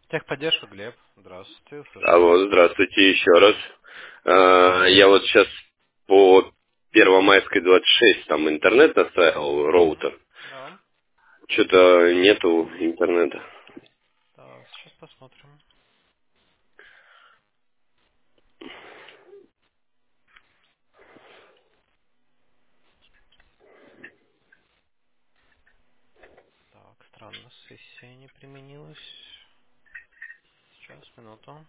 Техподдержка, Глеб. Здравствуйте, слушаю. Алло, здравствуйте еще раз. Я вот сейчас по Первомайской 26 там интернет оставил, Мгм. роутер. Да. Что-то нету интернета. Так, сейчас посмотрим. Так, странно, сессия не применилась. Сейчас, минуту.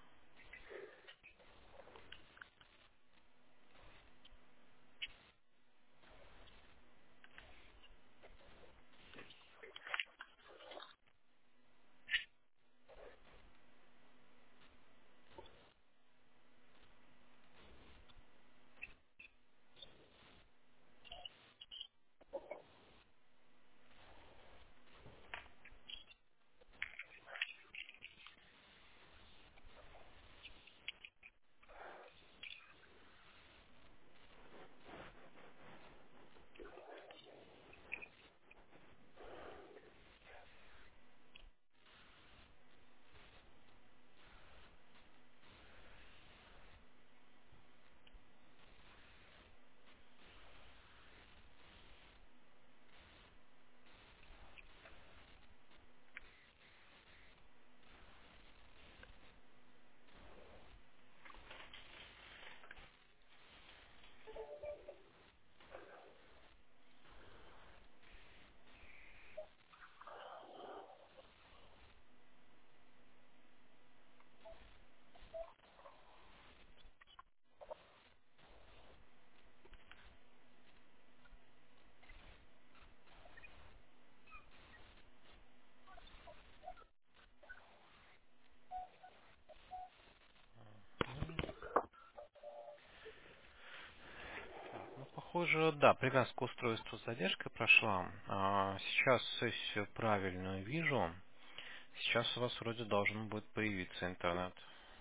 Так, ну, похоже, да, привязка устройства с задержкой прошла. Сейчас сессию правильную вижу. Сейчас у вас вроде должен будет появиться интернет.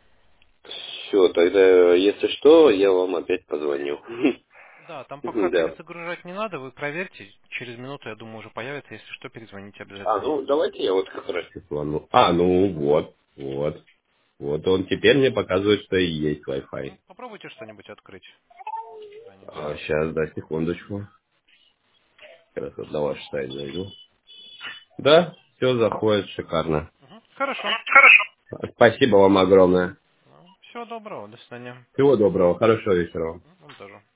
Все, тогда, если что, я вам опять позвоню. Да, там пока Да. перезагружать не надо, вы проверьте. Через минуту, я думаю, уже появится. Если что, перезвоните обязательно. Ну давайте я вот как раз звону. Ну вот он теперь мне показывает, что и есть Wi-Fi. Попробуйте что-нибудь открыть на экране. Сейчас, да, секундочку. Как раз вот на ваш сайт зайду. Да, все заходит шикарно. Хорошо. Спасибо вам огромное. Всего доброго, до свидания. Всего доброго, хорошего вечера вам. Вам тоже.